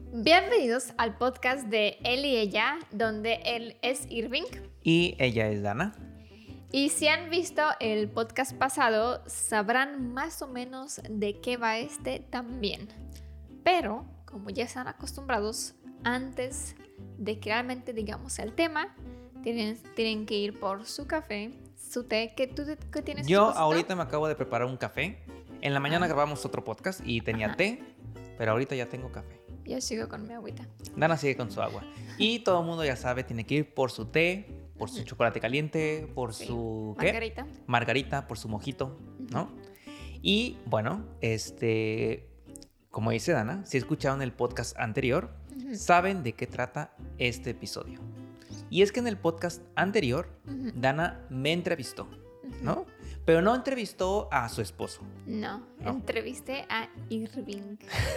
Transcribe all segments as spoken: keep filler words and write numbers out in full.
Bienvenidos al podcast de Él y Ella, donde él es Irving y ella es Dana. Y si han visto el podcast pasado, sabrán más o menos de qué va este también. Pero, como ya están acostumbrados, antes de que realmente digamos el tema, tienen, tienen que ir por su café, su té. ¿Qué, tú, qué tienes? Yo ahorita me acabo de preparar un café. En la mañana Ah. grabamos otro podcast y tenía Ajá. té, pero ahorita ya tengo café. Yo sigo con mi agüita. Dana sigue con su agua. Y todo el mundo ya sabe, tiene que ir por su té, por su chocolate caliente, por Sí. su... ¿qué? Margarita. Margarita, por su mojito, ¿no? Y bueno, este... como dice Dana, si escucharon el podcast anterior, Ujú. saben de qué trata este episodio. Y es que en el podcast anterior, Ujú. Dana me entrevistó, Ujú. ¿no? Pero no entrevistó a su esposo. No, No. entrevisté a Irving.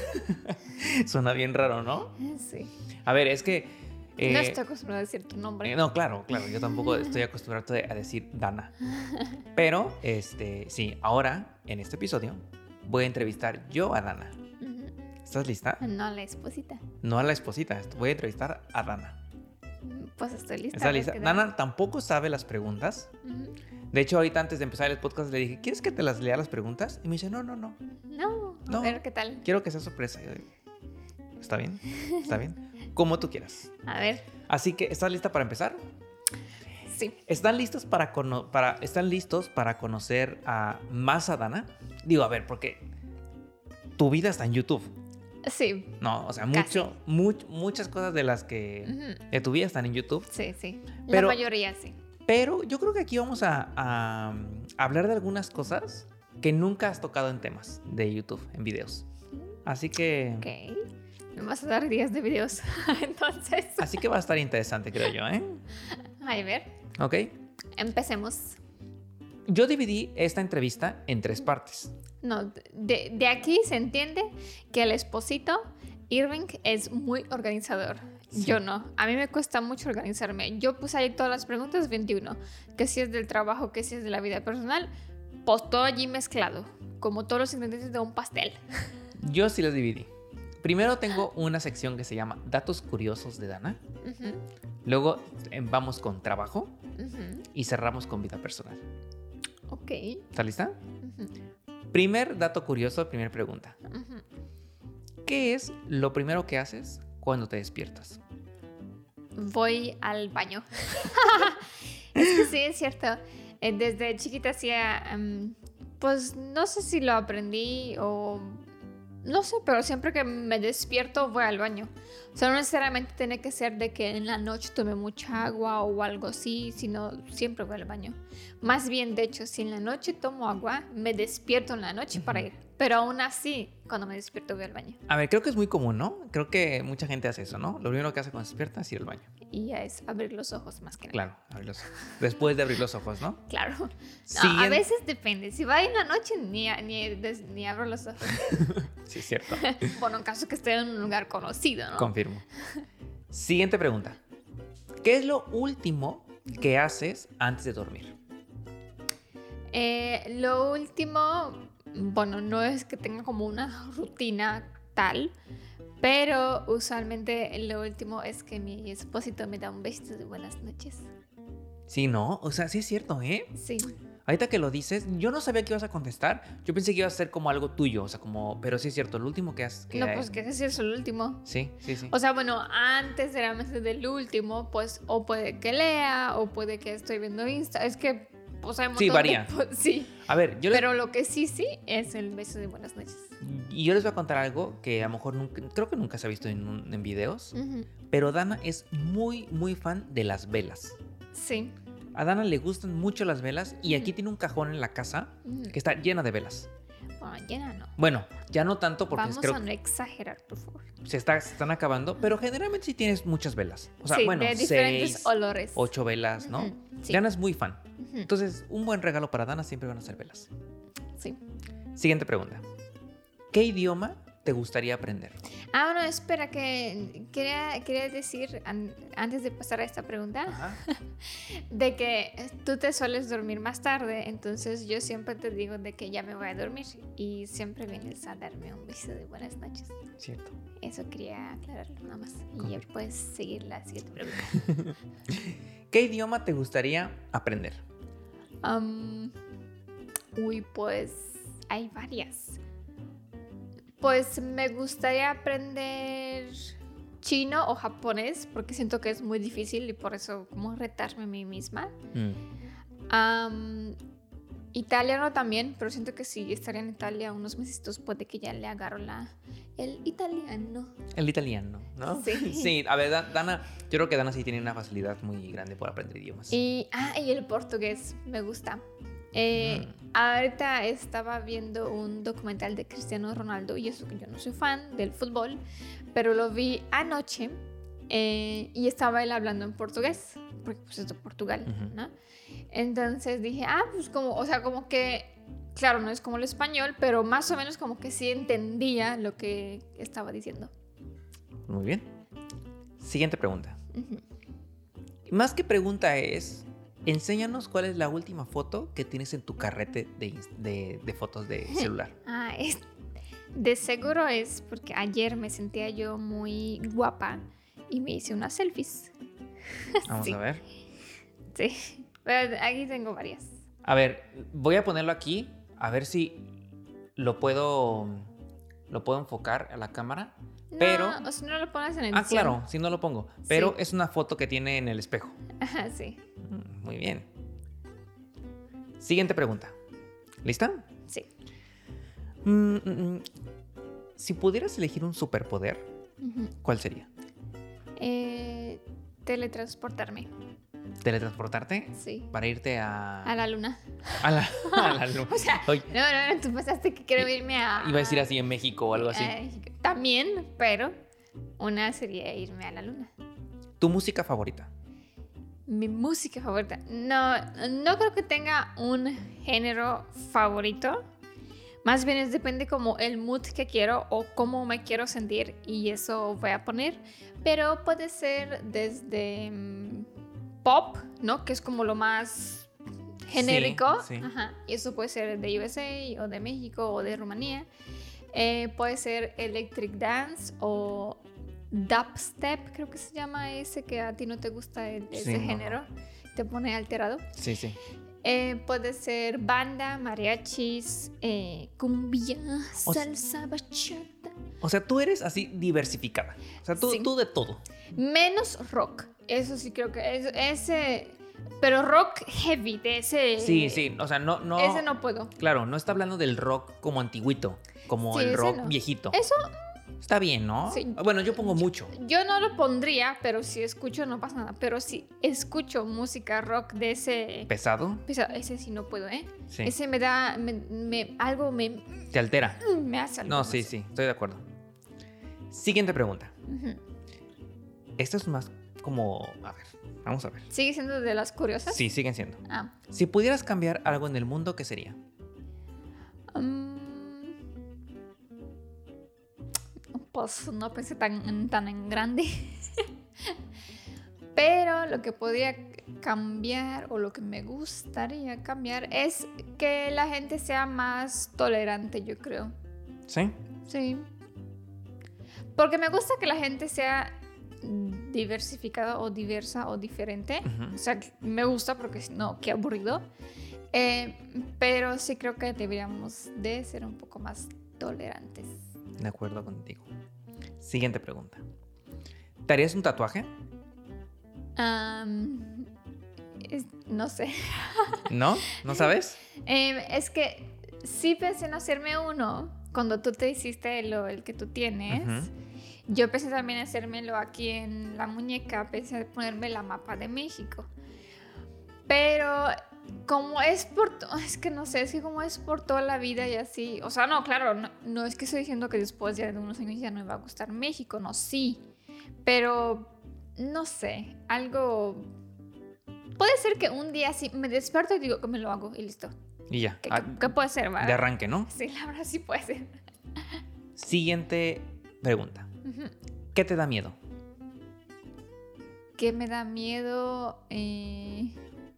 Suena bien raro, ¿no? Sí. A ver, es que... eh, no estoy acostumbrada a decir tu nombre. eh, no, claro, claro. Yo tampoco estoy acostumbrado a decir Dana. Pero, este, sí, ahora, en este episodio, voy a entrevistar yo a Dana. Ujú. ¿Estás lista? No, la esposita. No a la esposita, voy a entrevistar a Dana. Pues estoy lista. ¿Estás a ver lista? qué tal. Dana tampoco sabe las preguntas. Ujú. De hecho, ahorita antes de empezar el podcast le dije, ¿quieres que te las lea las preguntas? Y me dice, no, no, no. No, a No. ver qué tal. Quiero que sea sorpresa. Yo digo, ¿está bien? ¿Está bien? Como tú quieras. A ver, Así que, ¿estás lista para empezar? sí. ¿Están listos para, cono- para, ¿están listos para conocer a más a Dana? Digo, a ver, porque tu vida está en YouTube. Sí, No, o sea, Casi. mucho, much- muchas cosas de las que Ujú. de tu vida están en YouTube. sí, sí. Pero- La mayoría sí. Pero yo creo que aquí vamos a, a, a hablar de algunas cosas que nunca has tocado en temas de YouTube, en videos. Así que, Ok. Me vas a dar días de videos. Entonces, así que va a estar interesante, creo yo, ¿eh? a ver, Ok. empecemos. Yo dividí esta entrevista en tres partes. No, de, de aquí se entiende que el esposito Irving es muy organizador. Sí. Yo no. A mí me cuesta mucho organizarme. Yo puse ahí todas las preguntas veintiuno. Que si es del trabajo, que si es de la vida personal. Pues todo allí mezclado. Como todos los ingredientes de un pastel. Yo sí los dividí. Primero tengo una sección que se llama Datos Curiosos de Dana. Ujú, Luego eh, vamos con trabajo ujú. y cerramos con vida personal. Ok. ¿Estás lista? Ujú, Primer dato curioso, primera pregunta. ujú. ¿Qué es lo primero que haces cuando te despiertas? Voy al baño. Es que sí, es cierto. Eh, Desde chiquita hacía, em, pues no sé si lo aprendí o no sé, pero siempre que me despierto voy al baño. O sea, no necesariamente tiene que ser de que en la noche tome mucha agua o algo así, sino siempre voy al baño. Más bien, de hecho, si en la noche tomo agua, me despierto en la noche para ir. Pero aún así, cuando me despierto voy al baño. A ver, creo que es muy común, ¿no? Creo que mucha gente hace eso, ¿no? Lo primero que hace cuando se despierta es ir al baño. Y ya es abrir los ojos más que nada. Claro, abrir los ojos. Después de abrir los ojos, ¿no? Claro. No, Siguiente- a veces depende. Si va en la noche, ni, ni, des- ni abro los ojos. Sí, es cierto. Bueno, en caso que esté en un lugar conocido, ¿no? Confirmo. Siguiente pregunta. ¿Qué es lo último que haces antes de dormir? Eh, lo último, bueno, no es que tenga como una rutina tal, pero usualmente lo último es que mi esposito me da un besito de buenas noches. Sí, ¿no? O sea, sí es cierto, ¿eh? Sí. Ahorita que lo dices, yo no sabía que ibas a contestar. Yo pensé que iba a ser como algo tuyo, o sea, como... Pero sí es cierto, lo último que has... Que No, pues que ese es el último. Sí, sí, sí. O sea, bueno, antes realmente del último, pues o puede que lea o puede que estoy viendo Insta. Es que, pues hay un Sí, montón varía. de po- sí, A ver, yo les, pero lo que sí, sí, es el beso de buenas noches. y yo les voy a contar algo que a lo mejor nunca, creo que nunca se ha visto en, un- en videos. Ujú. Pero Dana es muy, muy fan de las velas. Sí. A Dana le gustan mucho las velas y aquí Ujú. tiene un cajón en la casa Ujú. que está llena de velas. Bueno, llena no. Bueno, ya no tanto porque Vamos creo a no exagerar, por favor. que se, está- se están acabando, pero generalmente sí tienes muchas velas. O sea, sí, bueno, de diferentes seis, olores. ocho velas, ¿no? Ujú, sí. Dana es muy fan. Ujú. Entonces, un buen regalo para Dana siempre van a ser velas. Sí. Siguiente pregunta. ¿Qué idioma te gustaría aprender? Ah, bueno, espera, que quería, quería decir, an- antes de pasar a esta pregunta, Ajá. de que tú te sueles dormir más tarde, entonces yo siempre te digo de que ya me voy a dormir y siempre vienes a darme un beso de buenas noches. Cierto. Eso quería aclararlo nada más. Y ya Correcto. puedes seguir la siguiente pregunta. ¿Qué idioma te gustaría aprender? Um, uy, pues hay varias. Pues me gustaría aprender chino o japonés porque siento que es muy difícil y por eso como retarme a mí misma. Mm. Um, italiano también, pero siento que si estaría en Italia unos meses puede que ya le agarro la, el italiano. El italiano, ¿no? Sí. Sí, a ver, Da- Dana, yo creo que Dana sí tiene una facilidad muy grande por aprender idiomas. Y, ah, y el portugués me gusta. Eh, Mm. Ahorita estaba viendo un documental de Cristiano Ronaldo y eso que yo no soy fan del fútbol, pero lo vi anoche eh, y estaba él hablando en portugués, porque pues es de Portugal, Ujú. ¿no? Entonces dije, ah, pues como, o sea, como que, claro, no es como el español, pero más o menos como que sí entendía lo que estaba diciendo. Muy bien. Siguiente pregunta. Ujú. Más que pregunta es, enséñanos cuál es la última foto que tienes en tu carrete de, ins- de, de fotos de celular. Ah, es, de seguro es porque ayer me sentía yo muy guapa y me hice unas selfies. Vamos Sí. a ver. Sí, pero aquí tengo varias. A ver, voy a ponerlo aquí, a ver si lo puedo, lo puedo enfocar a la cámara. Pero... No, o si no lo pones en Ah, edición. claro, si no lo pongo. Pero Sí. es una foto que tiene en el espejo. Ajá, sí, Mm, Muy bien. Siguiente pregunta. ¿Lista? sí. Mm, mm, mm. Si pudieras elegir un superpoder, Ujú. ¿cuál sería? Eh, teletransportarme, ¿Teletransportarte? sí. Para irte a... A la luna. a la, a la luna. O sea, Oye, no, no, no, tú pensaste que quiero irme a... iba a decir así en México o algo así. Eh, también, pero una sería irme a la luna. ¿Tu música favorita? Mi música favorita. No, no creo que tenga un género favorito. Más bien es depende como el mood que quiero o cómo me quiero sentir y eso voy a poner. Pero puede ser desde mm, pop, ¿no? Que es como lo más genérico. Sí, sí. Ajá. Y eso puede ser de U S A o de México o de Rumanía. Eh, puede ser electric dance o dubstep, creo que se llama ese que a ti no te gusta el- ese Sí, no, género. Te pone alterado. Sí, sí. Eh, puede ser banda, mariachis, eh, cumbia, O s- salsa, bachata. O sea, tú eres así diversificada. O sea, tú, Sí. tú de todo. Menos rock. Eso sí creo que es ese. Pero rock heavy, de ese. Sí, sí. O sea, no, no... Ese no puedo. Claro, no está hablando del rock como antiguito, como Sí, el ese rock no. viejito. Eso Está bien, ¿no? Sí. Bueno, yo pongo mucho. yo no lo pondría, pero si escucho no pasa nada. Pero si escucho música rock de ese. ¿Pesado? Pesado, ese sí no puedo, ¿eh? Sí. Ese me da. Me, me- algo me, Te altera. me hace algo. No, más. sí, sí, estoy de acuerdo. Siguiente pregunta. Ujú. Esto es más como... A ver, vamos a ver. ¿Sigue siendo de las curiosas? Sí, siguen siendo. Ah. Si pudieras cambiar algo en el mundo, ¿qué sería? Mm, pues no pensé tan, tan en grande. Pero lo que podría cambiar o lo que me gustaría cambiar es que la gente sea más tolerante, yo creo. ¿Sí? Sí. Porque me gusta que la gente sea diversificada o diversa o diferente. Ujú. O sea, me gusta porque si no, qué aburrido. Eh, pero sí creo que deberíamos de ser un poco más tolerantes. De acuerdo contigo. Siguiente pregunta. ¿Te harías un tatuaje? Am, es- no sé. ¿No? ¿No sabes? Eh, es que sí pensé en hacerme uno cuando tú te hiciste lo, el que tú tienes. Ujú. Yo pensé también hacérmelo aquí en la muñeca, pensé ponerme la mapa de México. Pero como es por, to- es que no sé, es que como es por toda la vida y así, o sea, no, claro, no, no es que estoy diciendo que después ya de unos años ya no me va a gustar México, no, sí, pero no sé, algo, puede ser que un día sí me despierto y digo que me lo hago y listo. Y ya. ¿Qué, Ah, qué- qué puede ser, de verdad? arranque, ¿no? Sí, la verdad sí puede ser. Siguiente pregunta. Ujú. ¿Qué te da miedo? ¿Qué me da miedo? Eh...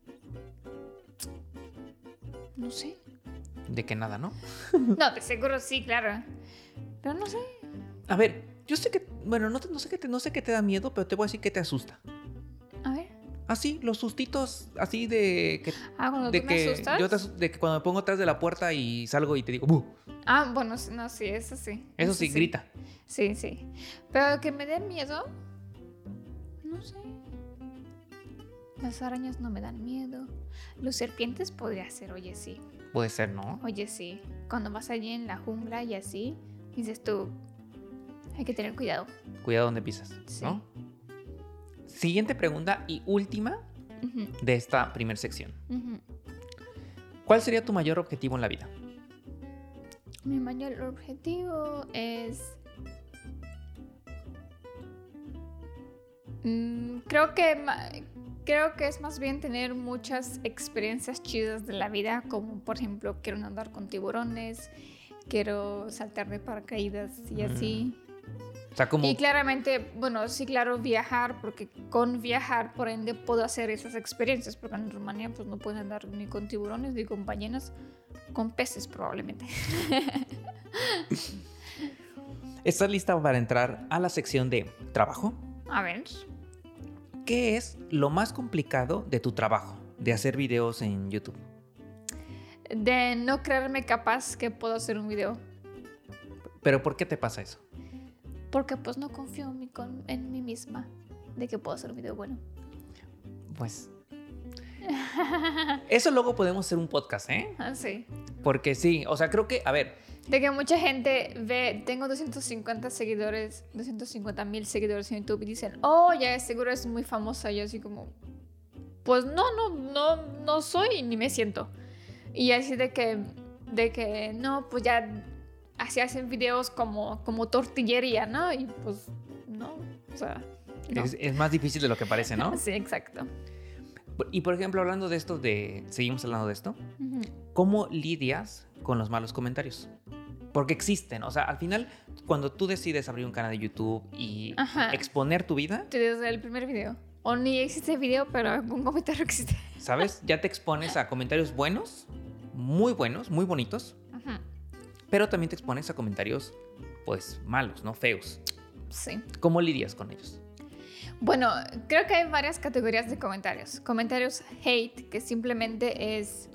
No sé. De que nada, ¿no? No, de seguro sí, claro. Pero no sé. A ver, yo sé que, bueno, no, te- no sé qué te, no sé qué te da miedo, pero te voy a decir que te asusta. A ver. Así, los sustitos, así de que, Ah, cuando de tú me que asustas. yo te asu- de que cuando me pongo atrás de la puerta y salgo y te digo, ¡buh! Ah, bueno, sí, no, sí, eso sí. Eso sí, grita. Sí, sí. Pero que me dé miedo. No sé. Las arañas no me dan miedo. Los serpientes podría ser, oye, sí. Puede ser, ¿no? Oye, sí. Cuando vas allí en la jungla y así, dices tú, hay que tener cuidado. Cuidado donde pisas, Sí. ¿no? Siguiente pregunta y última Ujú, de esta primera sección. ujú. ¿Cuál sería tu mayor objetivo en la vida? Mi mayor objetivo es... Mm, creo que ma- creo que es más bien tener muchas experiencias chidas de la vida, como por ejemplo quiero nadar con tiburones, quiero saltar de paracaídas y así. O sea, como... Y claramente, bueno, sí, claro, viajar, porque con viajar, por ende, puedo hacer esas experiencias, porque en Rumanía pues no pueden andar ni con tiburones, ni con ballenas, con peces probablemente. ¿Estás lista para entrar a la sección de trabajo? A ver. ¿Qué es lo más complicado de tu trabajo, de hacer videos en YouTube? De no creerme capaz que puedo hacer un video, ¿Pero por qué te pasa eso? porque pues no confío en mí, con- en mí misma, de que puedo hacer un video bueno. Pues... Eso luego podemos hacer un podcast, ¿eh? Así. Porque sí, o sea, creo que, a ver, De que mucha gente ve, tengo doscientos cincuenta seguidores, doscientos cincuenta mil seguidores en YouTube y dicen, oh, ya seguro es muy famosa. Y yo así como, pues no, no, no, no soy ni me siento. Y así de que, de que no, pues ya así hacen videos como, como tortillería, ¿no? Y pues no, o sea, no. es, es más difícil de lo que parece, ¿no? Sí, exacto. Y por ejemplo, hablando de esto, de seguimos hablando de esto, Ujú. ¿cómo lidias con los malos comentarios? Porque existen, o sea, al final, cuando tú decides abrir un canal de YouTube y Ajá. exponer tu vida, Desde el primer video. O ni existe video, pero algún comentario existe. ¿sabes? Ya te expones a comentarios buenos, muy buenos, muy bonitos, Ujú. pero también te expones a comentarios, pues, malos, ¿no? Feos. Sí. ¿Cómo lidias con ellos? Bueno, creo que hay varias categorías de comentarios. Comentarios hate, que simplemente es,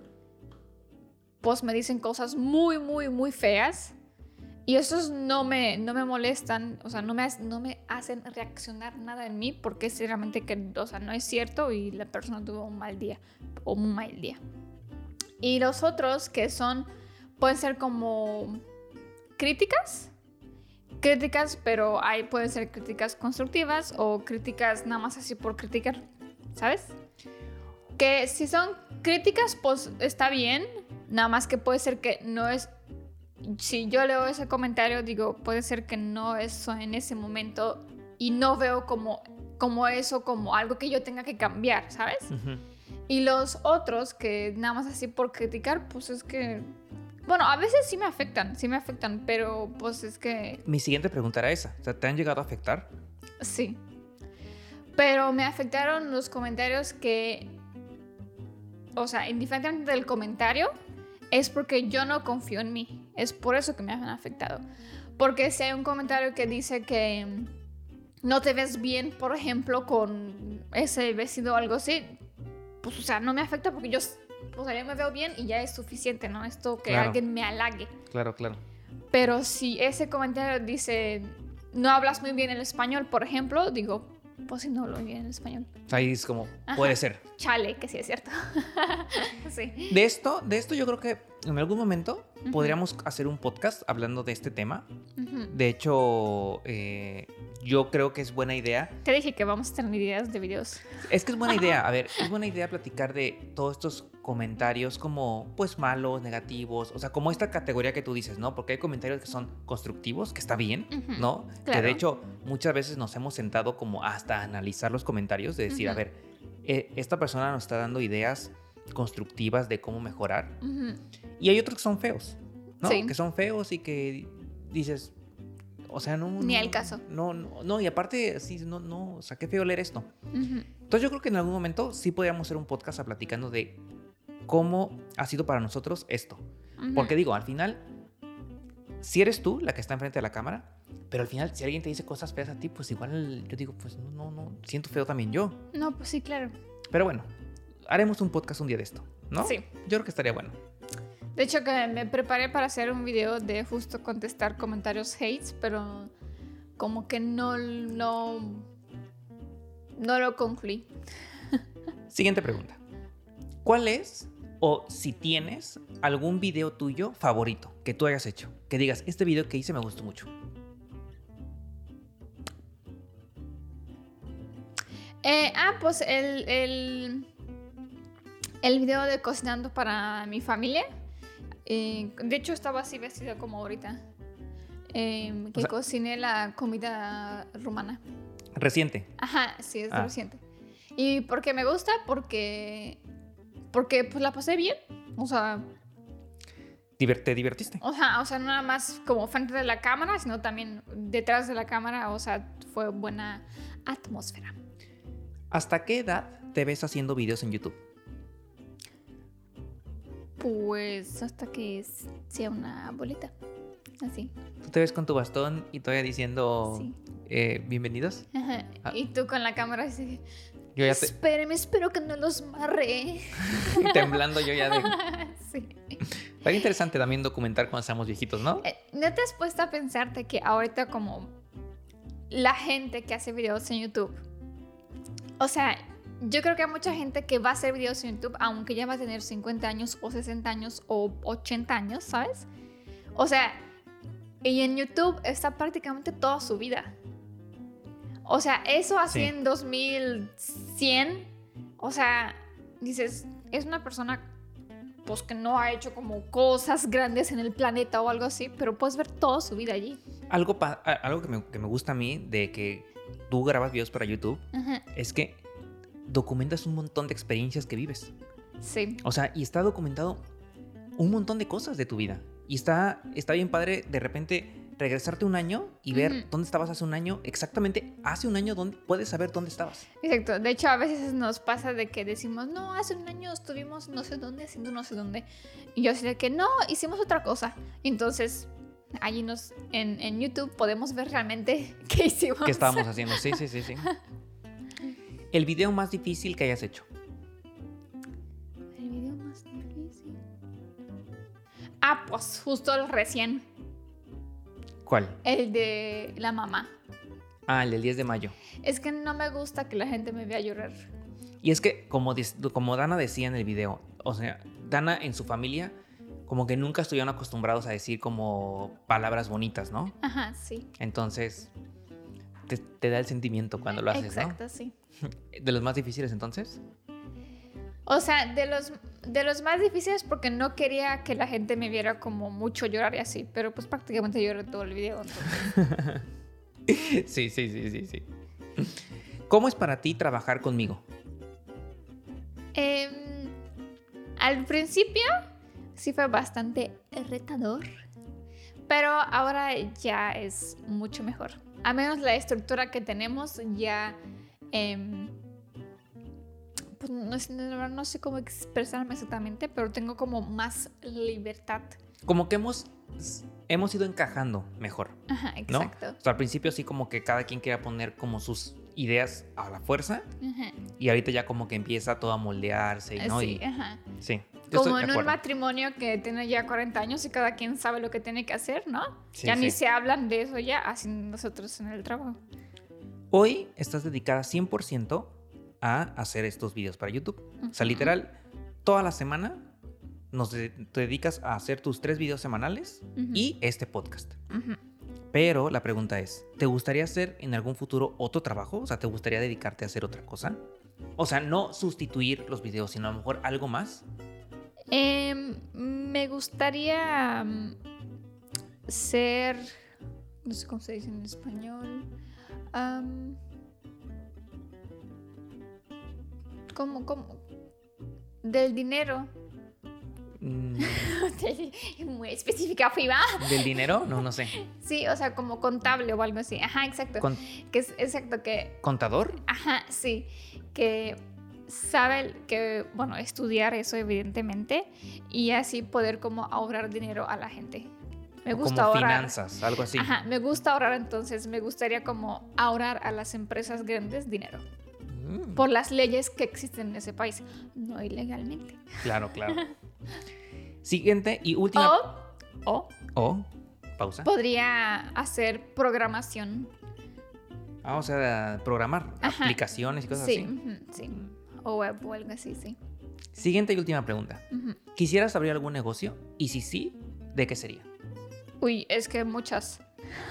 pues me dicen cosas muy, muy, muy feas. Y esos no me, no me molestan, o sea, no me, ha- no me hacen reaccionar nada en mí porque es realmente que, o sea, no es cierto y la persona tuvo un mal día o un mal día. Y los otros que son, pueden ser como críticas. Críticas, pero hay, pueden ser críticas constructivas o críticas nada más así por criticar, ¿sabes? Que si son críticas, pues está bien, nada más que puede ser que no es... Si yo leo ese comentario, digo, puede ser que no eso en ese momento y no veo como, como eso como algo que yo tenga que cambiar, ¿sabes? Ujú. Y los otros que nada más así por criticar, pues es que... Bueno, a veces sí me afectan, sí me afectan, pero pues es que Mi siguiente pregunta era esa. O sea, ¿te han llegado a afectar? sí. Pero me afectaron los comentarios que... O sea, indiferentemente del comentario, es porque yo no confío en mí. Es por eso que me han afectado. Porque si hay un comentario que dice que no te ves bien, por ejemplo, con ese vestido o algo así, pues, o sea, no me afecta porque yo, o sea, yo me veo bien y ya es suficiente, ¿no? Esto que Claro. alguien me halague. Claro, claro. Pero si ese comentario dice, no hablas muy bien el español, por ejemplo, digo, pues si no hablo bien el español. O sea, ahí es como, Ajá. puede ser. Chale, que sí es cierto. Sí. De esto, de esto yo creo que en algún momento Ujú. podríamos hacer un podcast hablando de este tema. Ujú. De hecho, eh, yo creo que es buena idea. Te dije que vamos a tener ideas de videos. Es que es buena idea, a ver, es buena idea platicar de todos estos comentarios como, pues, malos, negativos, o sea, como esta categoría que tú dices, ¿no? Porque hay comentarios que son constructivos, que está bien, Ujú, ¿no? Que claro. de hecho muchas veces nos hemos sentado como hasta analizar los comentarios, de decir, Ujú. a ver, eh, esta persona nos está dando ideas constructivas de cómo mejorar. Ujú. Y hay otros que son feos, ¿no? Sí. Que son feos y que dices, o sea, no... Ni no, al caso. No, no, no, y aparte, sí, no, no, o sea, qué feo leer esto. Uh-huh. Entonces yo creo que en algún momento sí podríamos hacer un podcast platicando de cómo ha sido para nosotros esto. Uh-huh. Porque digo, al final, si eres tú la que está enfrente de la cámara, pero al final si alguien te dice cosas feas a ti, pues igual yo digo, pues no, no, no, siento feo también yo. No, pues sí, claro. Pero bueno, haremos un podcast un día de esto, ¿no? Sí. Yo creo que estaría bueno. De hecho, que me preparé para hacer un video de justo contestar comentarios hates, pero como que no, no, no lo concluí. Siguiente pregunta. ¿Cuál es, o si tienes, algún video tuyo favorito que tú hayas hecho? Que digas, este video que hice me gustó mucho. Eh, ah, pues el, el, el video de cocinando para mi familia. Eh, de hecho, estaba así vestida como ahorita. Eh, que o sea, cociné la comida rumana. ¿Reciente? Ajá, sí, es ah. reciente. ¿Y por qué me gusta? Porque, porque pues la pasé bien. O sea... ¿Te divertiste? O sea, o sea, no nada más como frente de la cámara, sino también detrás de la cámara. O sea, fue buena atmósfera. ¿Hasta qué edad te ves haciendo videos en YouTube? Pues hasta que sea una bolita. Así. ¿Tú te ves con tu bastón y todavía diciendo sí. eh, bienvenidos? Ajá. Ah. Y tú con la cámara así. Yo ya te... Espéreme, espero que no los marre. Temblando yo ya de... sí. Está interesante también documentar cuando seamos viejitos, ¿no? Eh, ¿No te has puesto a pensarte que ahorita como la gente que hace videos en YouTube, o sea, yo creo que hay mucha gente que va a hacer videos en YouTube aunque ya va a tener cincuenta años o sesenta años o ochenta años, ¿sabes? O sea, y en YouTube está prácticamente toda su vida. O sea, eso así sí. En dos mil cien, o sea, dices, es una persona pues que no ha hecho como cosas grandes en el planeta o algo así, pero puedes ver toda su vida allí. Algo, pa- algo que, me, que me gusta a mí de que tú grabas videos para YouTube uh-huh. es que documentas un montón de experiencias que vives. Sí. O sea, y está documentado un montón de cosas de tu vida. Y está, está bien padre de repente regresarte un año y ver uh-huh. dónde estabas hace un año, exactamente hace un año, dónde, puedes saber dónde estabas. Exacto. De hecho, a veces nos pasa de que decimos, no, hace un año estuvimos no sé dónde, haciendo no sé dónde. Y yo sé de que no, hicimos otra cosa. Entonces, allí nos, en, en YouTube podemos ver realmente qué hicimos. ¿Qué estábamos haciendo? Sí, sí, sí, sí. El video más difícil que hayas hecho. El video más difícil. Ah, pues justo el recién. ¿Cuál? El de la mamá. Ah, el del diez de mayo. Es que no me gusta que la gente me vea llorar. Y es que, como, como Dana decía en el video, o sea, Dana en su familia, como que nunca estuvieron acostumbrados a decir como palabras bonitas, ¿no? Ajá, sí. Entonces, te, te da el sentimiento cuando lo haces, Exacto, ¿no? sí. ¿De los más difíciles entonces? O sea, de los, de los más difíciles porque no quería que la gente me viera como mucho llorar y así, pero pues prácticamente lloré todo el video. sí, sí, sí, sí, sí. ¿Cómo es para ti trabajar conmigo? Eh, al principio sí fue bastante retador, pero ahora ya es mucho mejor. Al menos la estructura que tenemos ya... Eh, pues no sé, no sé cómo expresarme exactamente, pero tengo como más libertad. Como que hemos, hemos ido encajando mejor. Ajá, exacto. ¿No? O sea, al principio sí como que cada quien quería poner como sus ideas a la fuerza. Ajá. Y ahorita ya como que empieza todo a moldearse, ¿no? Sí, y, ajá. Sí. Como en un matrimonio que tiene ya cuarenta años y cada quien sabe lo que tiene que hacer, ¿no? Sí, ya sí. ni se hablan de eso ya, así nosotros en el trabajo. Hoy estás dedicada cien por ciento a hacer estos videos para YouTube. Uh-huh. O sea, literal, toda la semana nos de- te dedicas a hacer tus tres videos semanales uh-huh. y este podcast. Uh-huh. Pero la pregunta es, ¿te gustaría hacer en algún futuro otro trabajo? O sea, ¿te gustaría dedicarte a hacer otra cosa? O sea, no sustituir los videos, sino a lo mejor algo más. Eh, me gustaría um, ser... No sé cómo se dice en español. Um, ¿Cómo, cómo? Del dinero. Mm, Muy específica, FIBA. ¿Del dinero? No, no sé. Sí, o sea, como contable o algo así. Ajá, exacto. Con- Que es exacto que... ¿Contador? Ajá, sí. Que sabe que, bueno, estudiar eso evidentemente y así poder como ahorrar dinero a la gente. Me O gusta como ahorrar. finanzas, algo así. Ajá, me gusta ahorrar, entonces me gustaría como ahorrar a las empresas grandes dinero. Mm, Por las leyes que existen en ese país, no ilegalmente. Claro, claro. Siguiente y última. O, o O, pausa. podría hacer programación. Ah, o sea, programar Ajá. aplicaciones y cosas Sí, así. ujú, sí. O web o algo así, sí. Siguiente y última pregunta. Ujú. ¿Quisieras abrir algún negocio? Y si sí, ¿de qué sería? Uy, es que muchas.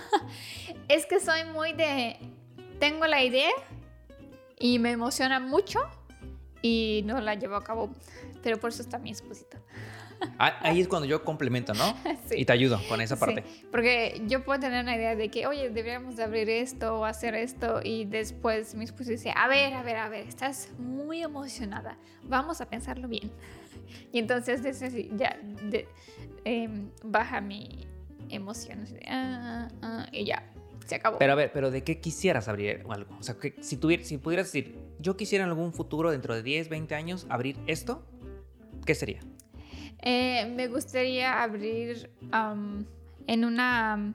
Es que soy muy de... Tengo la idea y me emociona mucho y no la llevo a cabo. Pero por eso está mi esposito. Ah, ahí es cuando yo complemento, ¿no? Sí. Y te ayudo con esa parte. Sí, porque yo puedo tener una idea de que, oye, deberíamos de abrir esto o hacer esto y después mi esposo dice, a ver, a ver, a ver, estás muy emocionada, vamos a pensarlo bien. Y entonces desde- ya de- em, baja mi emoción así de, ah, ah, ah, y ya, se acabó. Pero a ver, ¿pero de qué quisieras abrir algo? O sea, que si, tuvier- si pudieras decir, yo quisiera en algún futuro, dentro de diez, veinte años, abrir esto, ¿qué sería? Eh, me gustaría abrir um, en una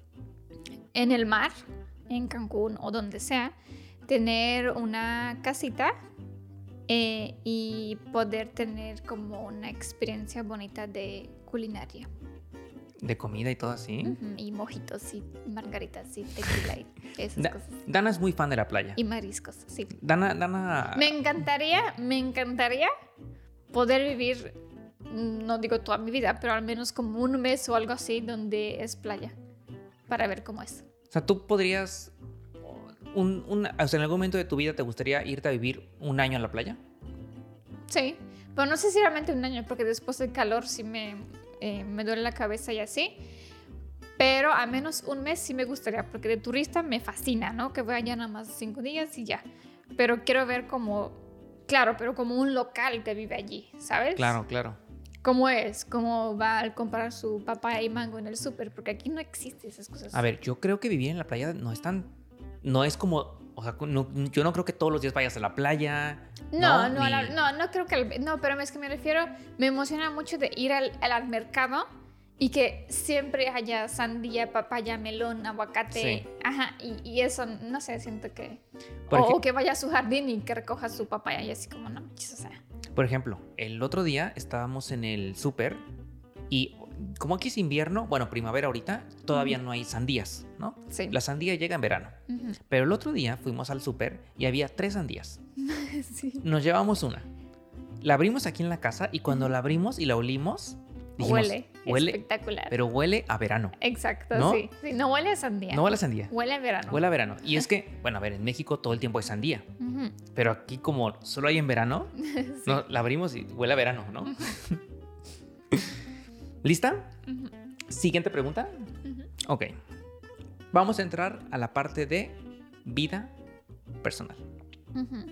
en el mar, en Cancún o donde sea, tener una casita eh, y poder tener como una experiencia bonita de culinaria. ¿De comida y todo así? Ujú, y mojitos y margaritas y tequila y esas Da- cosas. Dana es muy fan de la playa. Y mariscos, sí. Dana, Dana... Me encantaría, me encantaría poder vivir, no digo toda mi vida, pero al menos como un mes o algo así donde es playa, para ver cómo es. O sea, tú podrías... Un, un- o sea, ¿en algún momento de tu vida te gustaría irte a vivir un año a la playa? Sí, pero no sé si realmente un año, porque después del calor sí me, eh, me duele la cabeza y así. Pero al menos un mes sí me gustaría, porque de turista me fascina, ¿no? Que voy allá nada más cinco días y ya. Pero quiero ver como, claro, pero como un local que vive allí, ¿sabes? Claro, claro. ¿Cómo es? ¿Cómo va a comprar su papaya y mango en el súper? Porque aquí no existen esas cosas. A ver, yo creo que vivir en la playa no es tan... No es como... O sea, no- yo no creo que todos los días vayas a la playa. No, no, Ni- la- no, no creo que... al- No, pero es que me refiero... Me emociona mucho de ir al, al, al mercado y que siempre haya sandía, papaya, melón, aguacate. Sí. Ajá, y, y eso, no sé, siento que... Por O, ej- o que vaya a su jardín y que recoja su papaya y así como, no, manches, o sea... Por ejemplo, el otro día estábamos en el súper y como aquí es invierno, bueno, primavera ahorita, todavía no hay sandías, ¿no? Sí. La sandía llega en verano. Ujú. Pero el otro día fuimos al súper y había tres sandías. Sí. Nos llevamos una. La abrimos aquí en la casa y cuando la abrimos y la olimos, dijimos, Huele, huele, espectacular. pero huele a verano. Exacto, ¿No? sí. Sí, no huele a sandía. No huele a sandía, Huele a verano. huele a verano. Y es que, bueno, a ver, en México todo el tiempo hay sandía. Ujú. Pero aquí como solo hay en verano, Sí. no, la abrimos y huele a verano, ¿no? ¿Lista? Ujú. Siguiente pregunta. Ujú. Ok. Vamos a entrar a la parte de vida personal. Ujú.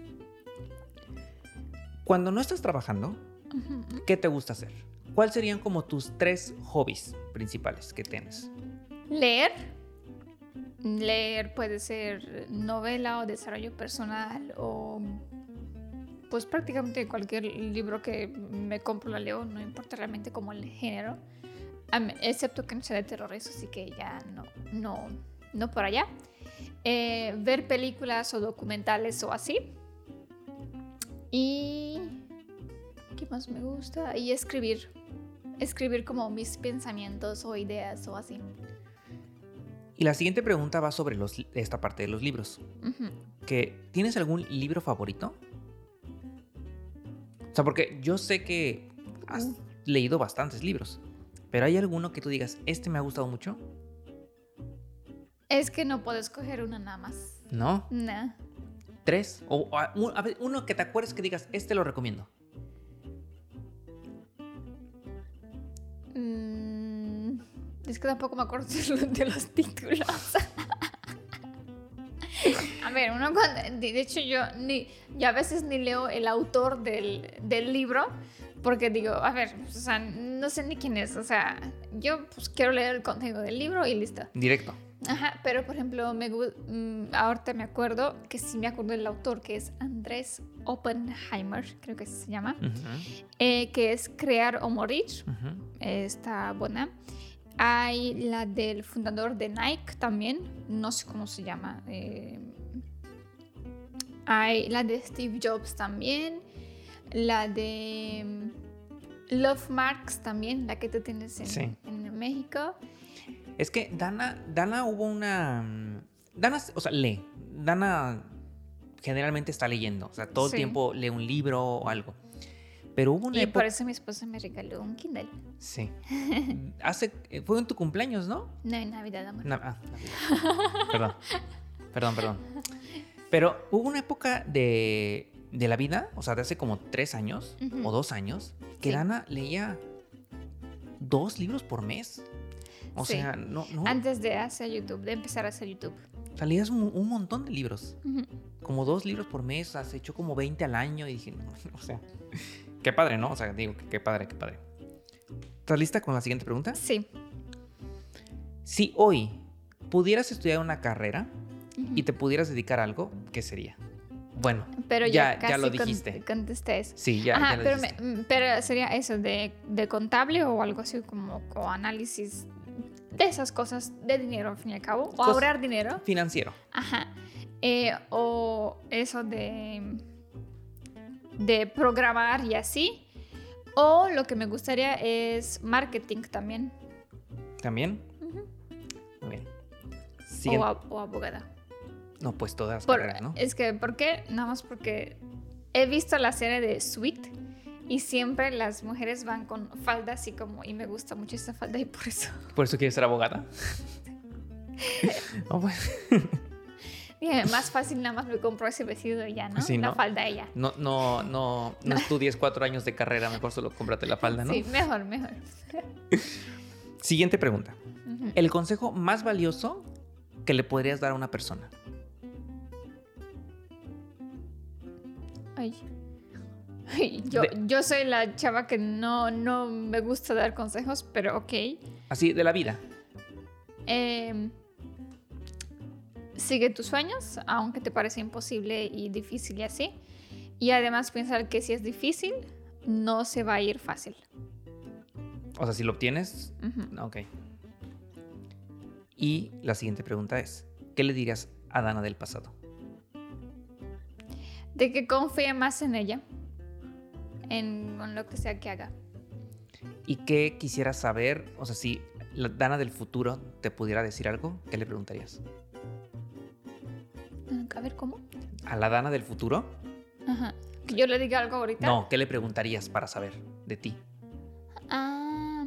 Cuando no estás trabajando, Ujú. ¿qué te gusta hacer? ¿Cuáles serían como tus tres hobbies principales que tienes? Leer. Leer puede ser novela o desarrollo personal o pues prácticamente cualquier libro que me compro la leo, no importa realmente como el género, Am- excepto que no sea de terror, eso sí que ya no, no, no por allá. Eh, ver películas o documentales o así. Y ¿qué más me gusta? Y escribir. Escribir como mis pensamientos o ideas o así. Y la siguiente pregunta va sobre los, esta parte de los libros. Ujú. Que, ¿tienes algún libro favorito? O sea, porque yo sé que has Uh. leído bastantes libros, pero ¿hay alguno que tú digas, este me ha gustado mucho? Es que no puedo escoger una nada más. ¿No? No. ¿Tres? O, o a- un- a ver, uno que te acuerdes que digas, este lo recomiendo. Mm, es que tampoco me acuerdo de los, de los títulos. A ver, uno cuando... De de hecho, yo, ni, yo a veces ni leo el autor del, del libro Porque digo, a ver, o sea, no sé ni quién es. O sea, yo pues quiero leer el contenido del libro y listo. Directo. Ajá, pero por ejemplo, me, ahorita me acuerdo que sí me acuerdo del autor, que es Andrés Oppenheimer, creo que se llama, uh-huh. eh, que es Crear o Morir. Uh-huh. eh, está buena. Hay la del fundador de Nike también, no sé cómo se llama. Eh, hay la de Steve Jobs también, la de Love Marks también, la que tú tienes en, sí. en México. Es que Dana, Dana hubo una... Dana, o sea, lee. Dana generalmente está leyendo. O sea, todo sí. el tiempo lee un libro o algo. Pero hubo una Y época... por eso mi esposa me regaló un Kindle. Sí. Hace... Fue en tu cumpleaños, ¿no? No, en Navidad, amor. Na- ah, Navidad. Perdón. Perdón, perdón. Pero hubo una época de, de la vida, o sea, de hace como tres años uh-huh. o dos años, que sí. Dana leía dos libros por mes. O sí. sea, no, no. Antes de hacer YouTube, de empezar a hacer YouTube. Salías un, un montón de libros. Uh-huh. Como dos libros por mes. Has hecho como veinte al año. Y dije, no, o sea, qué padre, ¿no? O sea, digo, qué padre, qué padre. ¿Estás lista con la siguiente pregunta? Sí. Si hoy pudieras estudiar una carrera uh-huh. y te pudieras dedicar a algo, ¿qué sería? Bueno, pero ya, ya, casi ya lo dijiste. Con, contesté eso. Sí, ya, Ajá, ya lo pero, dijiste. Me, pero sería eso de, de contable o algo así como o análisis de esas cosas de dinero al fin y al cabo. O Cos- ahorrar dinero. Financiero. Ajá. Eh, o eso de, de programar y así. O lo que me gustaría es marketing también. ¿También? Uh-huh. Muy bien. O, a, o abogada. No, pues todas las Por, carreras, ¿no? Es que, ¿por qué? Nada más porque he visto la serie de Sweet y siempre las mujeres van con faldas y como, y me gusta mucho esa falda y por eso. ¿Por eso quieres ser abogada? oh, bueno. Bien, más fácil, nada más me compro ese vestido y ya, ¿no? Sí, la ¿no? falda ella. No, no, no, no estudies cuatro años de carrera, mejor solo cómprate la falda, ¿no? Sí, mejor, mejor. Siguiente pregunta. Uh-huh. El consejo más valioso que le podrías dar a una persona. Ay. Ay, yo, de... yo soy la chava que no, no me gusta dar consejos, pero ok. Así, de la vida. Eh, sigue tus sueños, aunque te parece imposible y difícil y así. Y además pensar que si es difícil, no se va a ir fácil. O sea, si lo obtienes, uh-huh. ok. Y la siguiente pregunta es, ¿qué le dirías a Dana del pasado? De que confíe más en ella, en, en lo que sea que haga. ¿Y qué quisieras saber? O sea, si la Dana del futuro te pudiera decir algo, ¿qué le preguntarías? A ver, ¿cómo? ¿A la Dana del futuro? Ajá. ¿Que yo le diga algo ahorita? No, ¿qué le preguntarías para saber de ti? Ah,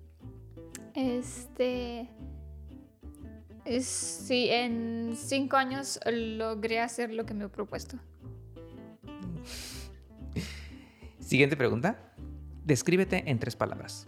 este... Es, si en cinco años logré hacer lo que me he propuesto. Siguiente pregunta. Descríbete en tres palabras.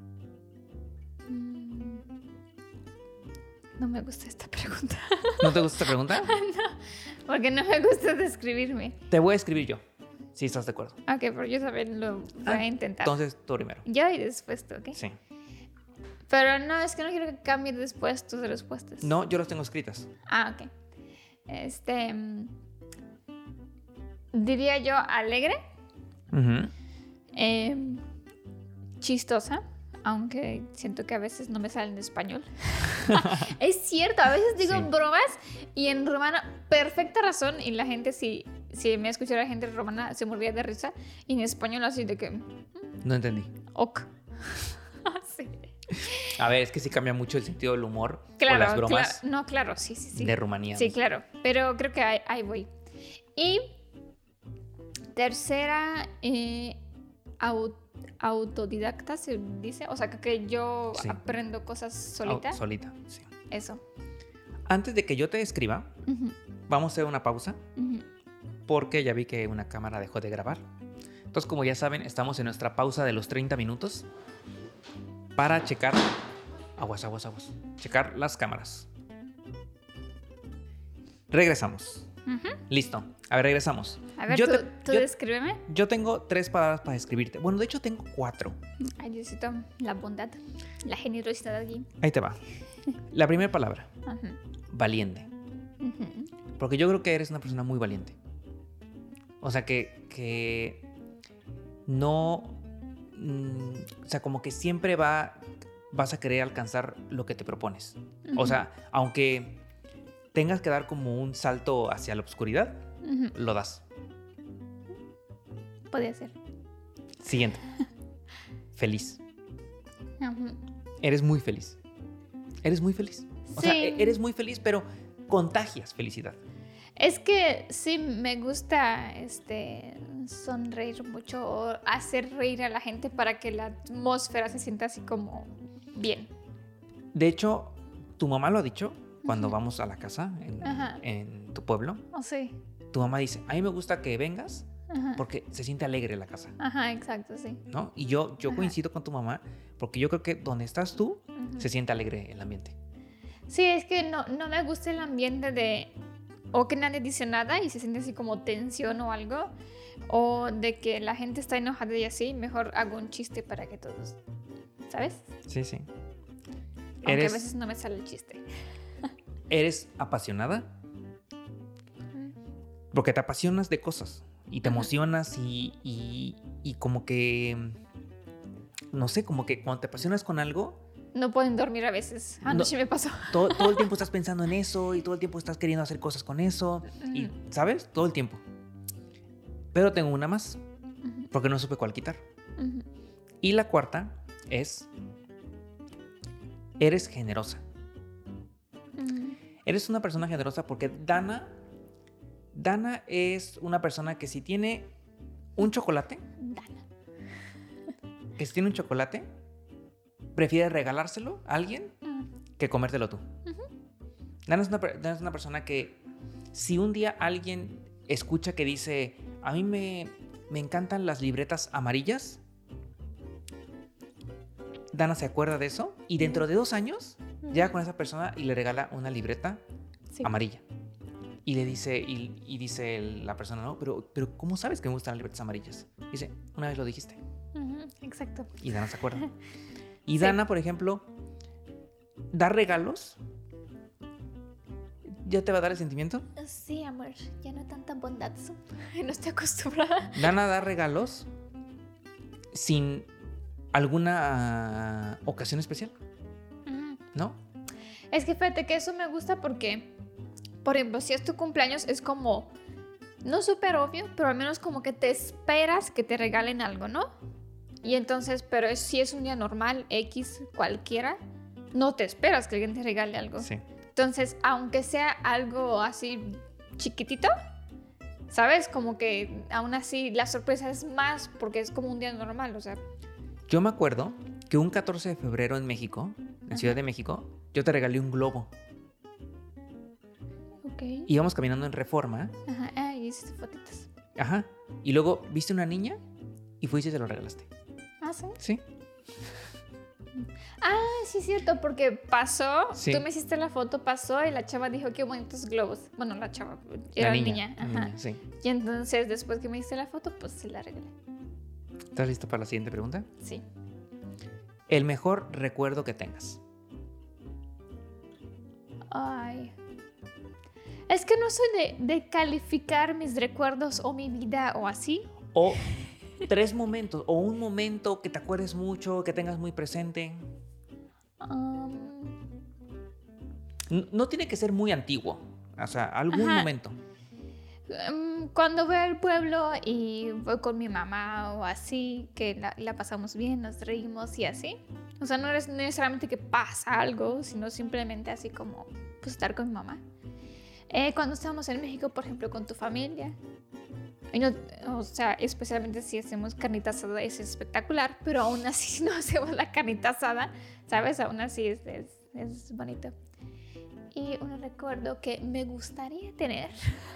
Mm, no me gusta esta pregunta. ¿No te gusta esta pregunta? No, porque no me gusta describirme. Te voy a escribir yo, si estás de acuerdo. Ok, pero yo también lo voy ah, a intentar. Entonces tú primero. Yo y después tú, ¿ok? Sí. Pero no, es que no quiero que cambie después tus respuestas. No, yo las tengo escritas. Ah, ok. Este... Diría yo alegre. Uh-huh. Eh, chistosa. Aunque siento que a veces no me sale en español. Es cierto, a veces digo sí. bromas y en romano, perfecta razón. Y la gente, si, si me escuchara la gente romana, se moriría de risa. Y en español así de que... No entendí. Ok. Sí. A ver, es que sí cambia mucho el sentido del humor claro, o las bromas. Claro. No, claro, sí, sí, sí. De Rumanía. Sí, claro. Pero creo que ahí, ahí voy. Y tercera, eh, aut, autodidacta se dice. O sea, que yo sí. aprendo cosas solita. Oh, solita, sí. Eso. Antes de que yo te escriba, uh-huh. vamos a hacer una pausa. Uh-huh. Porque ya vi que una cámara dejó de grabar. Entonces, como ya saben, estamos en nuestra pausa de los treinta minutos. Para checar, aguas, aguas, aguas, checar las cámaras. Regresamos. Ujú. Listo. A ver, regresamos. A ver, Yo tú, te- tú yo- descríbeme. Yo tengo tres palabras para describirte. Bueno, de hecho tengo cuatro. Ay, Diosito, la bondad, la generosidad aquí. Ahí te va. La primera palabra, Ujú, valiente. ujú. Porque yo creo que eres una persona muy valiente. O sea, que, que no... mm, o sea, como que siempre va, vas a querer alcanzar lo que te propones. O sea, aunque tengas que dar como un salto hacia la oscuridad, Ujú. lo das. Podría ser. Siguiente. Feliz. Ujú. Eres muy feliz. Eres muy feliz. O sea, Sí. e- eres muy feliz, pero contagias felicidad. Es que sí me gusta este sonreír mucho o hacer reír a la gente para que la atmósfera se sienta así como bien. De hecho, tu mamá lo ha dicho cuando Ujú. vamos a la casa en, Ajá. en tu pueblo. Oh, sí. Tu mamá dice, a mí me gusta que vengas Ajá. porque se siente alegre la casa, Ajá, exacto, sí. ¿no? Y yo, yo Ajá. coincido con tu mamá porque yo creo que donde estás tú Ujú. se siente alegre el ambiente. Sí, es que no, no me gusta el ambiente de o que nadie dice nada y se siente así como tensión o algo, o de que la gente está enojada y así, mejor hago un chiste para que todos, ¿sabes? Sí, sí. Aunque Eres, a veces no me sale el chiste. eres apasionada porque te apasionas de cosas y te Ajá. emocionas y, y, y como que, no sé, como que cuando te apasionas con algo, No pueden dormir a veces. Anoche me pasó. todo, todo el tiempo estás pensando en eso y todo el tiempo estás queriendo hacer cosas con eso y, Ujú. ¿sabes? Todo el tiempo. Pero tengo una más Ujú, porque no supe cuál quitar. ujú. Y la cuarta es, eres generosa. Ujú. Eres una persona generosa porque Dana, Dana es una persona que si tiene un chocolate, Dana. que si tiene un chocolate, prefiere regalárselo a alguien Ujú. que comértelo tú. Ujú. Dana es, una, per- Dana es una persona que si un día alguien escucha que dice, a mí me, me encantan las libretas amarillas, Dana se acuerda de eso y dentro de dos años llega con esa persona y le regala una libreta Sí. amarilla. Y le dice, y, y dice el- la persona, no, pero, pero ¿cómo sabes que me gustan las libretas amarillas? Dice, una vez lo dijiste. Ujú, exacto. Y Dana se acuerda. Y Sí. Dana, por ejemplo, da regalos. ¿Ya te va a dar el sentimiento? Sí, amor, ya no tanta bondad. No estoy acostumbrada. Dana da regalos sin alguna ocasión especial, Ujú. ¿no? Es que fíjate que eso me gusta porque, por ejemplo, si es tu cumpleaños, es como, no súper obvio, pero al menos como que te esperas que te regalen algo, ¿no? Y entonces, pero es- si es un día normal, X, cualquiera, no te esperas que alguien te regale algo. Sí. Entonces, aunque sea algo así chiquitito, ¿sabes? Como que aún así la sorpresa es más porque es como un día normal, o sea. Yo me acuerdo que un catorce de febrero en México, en Ciudad Ajá. de México, yo te regalé un globo. Ok. Íbamos caminando en Reforma, Ajá, ah, y hiciste fotitos. ajá, y luego viste una niña y fuiste y se lo regalaste. Ah, sí. Sí. Ah, sí es cierto, porque pasó, Sí. tú me hiciste la foto, pasó y la chava dijo qué bonitos globos. Bueno, la chava, era la la niña. niña. la Ajá. niña, sí. Y entonces después que me hiciste la foto, pues se la regalé. ¿Estás listo para la siguiente pregunta? Sí. El mejor recuerdo que tengas. Ay. Es que no soy de, de calificar mis recuerdos o mi vida o así. O tres momentos, o un momento que te acuerdes mucho, que tengas muy presente. Um, N- No tiene que ser muy antiguo. O sea, algún Ajá. momento. um, cuando voy al pueblo y voy con mi mamá o así, que la, la pasamos bien, nos reímos y así. O sea, no es necesariamente que pasa algo, sino simplemente así como pues, estar con mi mamá. Eh, cuando estábamos en México, por ejemplo, con tu familia. Y no- o sea, especialmente si hacemos carnita asada es espectacular, pero aún así si no hacemos la carnita asada, ¿sabes? Aún así es, es, es bonito. Y un recuerdo que me gustaría tener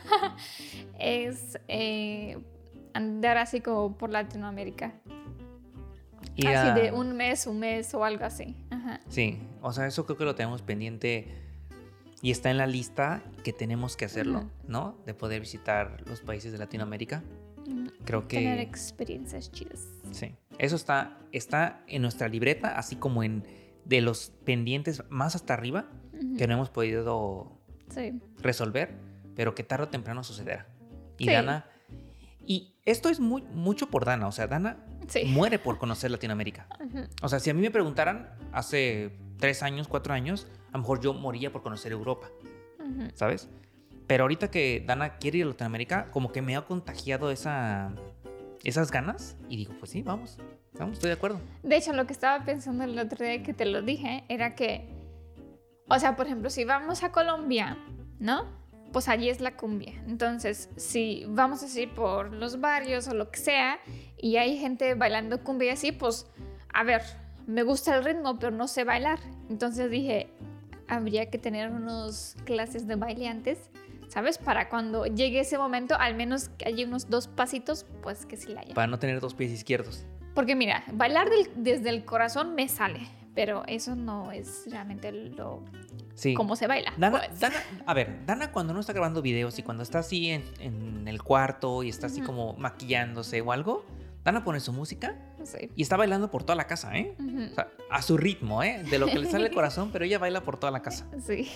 es eh, andar así como por Latinoamérica. Ir Así a- de un mes, un mes o algo así. Ajá. Sí, o sea, eso creo que lo tenemos pendiente y está en la lista que tenemos que hacerlo, Ujú. ¿no? De poder visitar los países de Latinoamérica. Mm, Creo que... Tener experiencias chidas. Sí, eso está, está en nuestra libreta, así como en de los pendientes más hasta arriba Ujú. que no hemos podido Sí. resolver, pero que tarde o temprano sucederá. Y Sí. Dana, y esto es muy, mucho por Dana, o sea, Dana Sí. muere por conocer Latinoamérica. Ujú. O sea, si a mí me preguntaran hace tres años, cuatro años, a lo mejor yo moría por conocer Europa, Ujú. ¿sabes? Pero ahorita que Dana quiere ir a Latinoamérica, como que me ha contagiado esa, esas ganas y digo, pues sí, vamos, vamos, estoy de acuerdo. De hecho, lo que estaba pensando el otro día que te lo dije era que, o sea, por ejemplo, si vamos a Colombia, ¿no? Pues allí es la cumbia. Entonces, si vamos así por los barrios o lo que sea y hay gente bailando cumbia y así, pues, a ver, me gusta el ritmo, pero no sé bailar. Entonces dije, habría que tener unas clases de baile antes, ¿sabes? Para cuando llegue ese momento, al menos que haya unos dos pasitos, pues que sí la haya. Para no tener dos pies izquierdos. Porque mira, bailar del- desde el corazón me sale, pero eso no es realmente lo Sí. cómo se baila. Dana, pues. Dana- a ver, Dana cuando no está grabando videos y cuando está así en, en el cuarto y está así Ujú. como maquillándose o algo, Dana pone su música Sí. y está bailando por toda la casa, ¿eh? Ujú. O sea, a su ritmo, ¿eh? De lo que le sale el corazón, pero ella baila por toda la casa. Sí.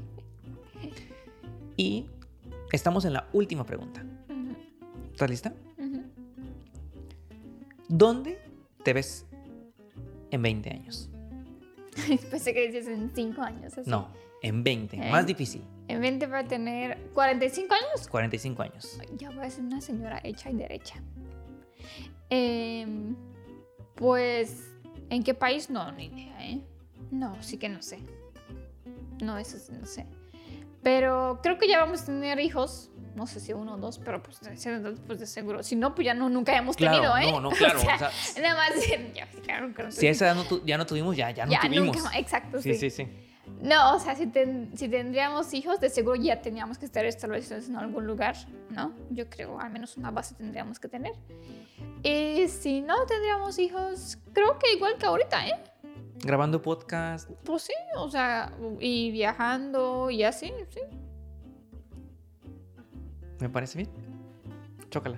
Y estamos en la última pregunta. Ujú. ¿Estás lista? Ujú. ¿Dónde te ves en veinte años? Pensé que dices en cinco años. Así. No, en veinte. ¿Eh? Más difícil. En veinte va a tener cuarenta y cinco años. cuarenta y cinco años. Ya voy a ser una señora hecha y derecha. Em, pues, ¿en qué país? No, ni idea, ¿eh? No, sí que no sé. No, eso sí, no sé. Pero creo que ya vamos a tener hijos. No sé si uno o dos, pero pues, de- pues de seguro. Si no, pues ya no, nunca hemos Claro, tenido, ¿eh? no, no, claro. O sea, o sea, nada más, ya, claro que no si a esa edad no tu- ya no tuvimos, ya, ya no ya tuvimos. nunca más, exacto, Sí, sí. sí, sí. No, o sea, si, ten- si tendríamos hijos, de seguro ya teníamos que estar establecidos en algún lugar, ¿no? Yo creo, al menos una base tendríamos que tener. Y si no tendríamos hijos, creo que igual que ahorita, ¿eh? Grabando podcast. Pues sí, o sea, y viajando y así, sí. Me parece bien. Chócala.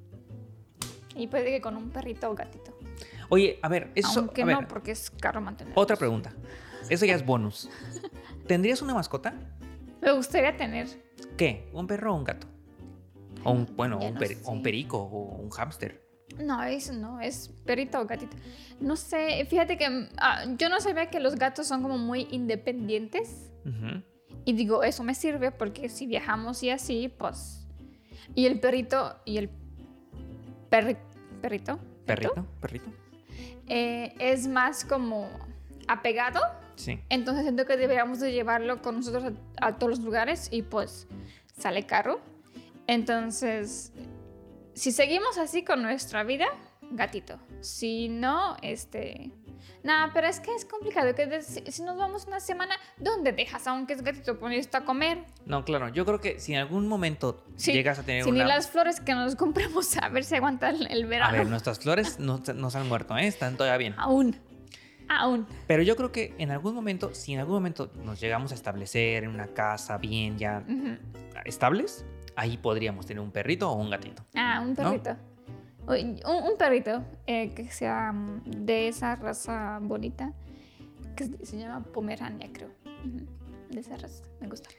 Y puede que con un perrito o gatito. Oye, a ver, eso. Aunque a no, ver, porque es caro mantener. otra pregunta. Eso ya es bonus. ¿Tendrías una mascota? Me gustaría tener. ¿Qué? ¿Un perro o un gato? O un, bueno, Ya un, no peri- o un sé. perico o un hámster. No, eso no, es perrito o gatito. No sé, fíjate que ah, yo no sabía que los gatos son como muy independientes. Ujú. Y digo, eso me sirve porque si viajamos y así, pues... Y el perrito y el perri- perrito, Perrito, perrito. eh, es más como apegado. Sí. Entonces siento que deberíamos de llevarlo con nosotros a, a todos los lugares y pues sale caro. Entonces, si seguimos así con nuestra vida, gatito. Si no, este... Nada, pero es que es complicado. Que de- si, si nos vamos una semana, ¿dónde dejas aunque es gatito ponerse a comer? No, claro. Yo creo que si en algún momento Sí, llegas a tener Si una... ni las flores que nos compramos a ver si aguantan el A verano. ver, nuestras flores no, no se han muerto, ¿eh? Están todavía bien. Aún. Aún. Pero yo creo que en algún momento, si en algún momento nos llegamos a establecer en una casa bien ya Ujú. estables, ahí podríamos tener un perrito o un gatito. Ah, un perrito. Uy, Un, un perrito eh, que sea mm, de esa raza bonita. Que se- se llama Pomerania, creo. Ujú. De esa raza. Me gusta.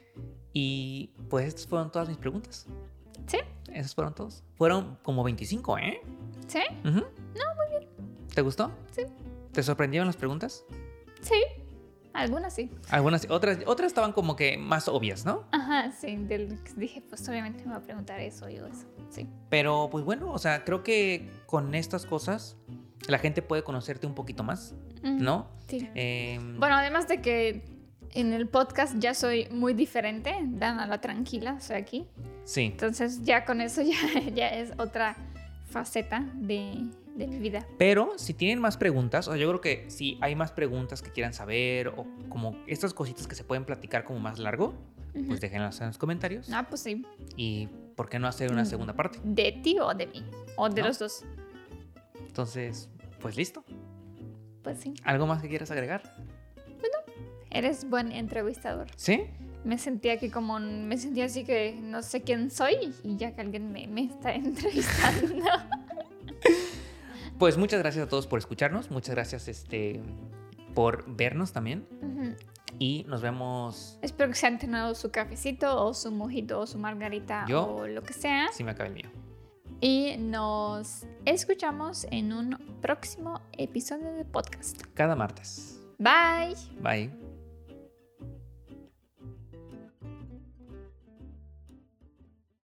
Y pues estas fueron todas mis preguntas. ¿Sí? Esas fueron todas. Fueron como veinticinco, ¿eh? ¿Sí? Ujú. No, muy bien. ¿Te gustó? Sí. ¿Te sorprendieron las preguntas? Sí. Algunas sí. Algunas, otras, otras estaban como que más obvias, ¿no? Ajá, sí. Del, dije, pues obviamente me va a preguntar eso y eso. Sí. Pero pues bueno, o sea, creo que con estas cosas la gente puede conocerte un poquito más, Ujú. ¿no? Sí. Eh, Bueno, además de que en el podcast ya soy muy diferente, Dana la tranquila, soy aquí. sí. Entonces ya con eso ya, ya es otra faceta de, de mi vida. Pero si tienen más preguntas, o sea, yo creo que si hay más preguntas que quieran saber o como estas cositas que se pueden platicar como más largo, pues déjenlas en los comentarios. Ah, pues sí. Y ¿por qué no hacer una Mm. segunda parte? ¿De ti o de mí? O de ¿No? los dos. Entonces, pues listo. Pues sí. ¿Algo más que quieras agregar? Eres buen entrevistador. ¿Sí? me sentía que como, me sentía así que no sé quién soy y ya que alguien me, me está entrevistando. Pues muchas gracias a todos por escucharnos, muchas gracias este, por vernos también. Uh-huh. Y nos vemos. Espero que se han tomado su cafecito o su mojito o su margarita Yo, o lo que sea. Sí, me acabé el mío. Y nos escuchamos en un próximo episodio de podcast. Cada martes. Bye. Bye.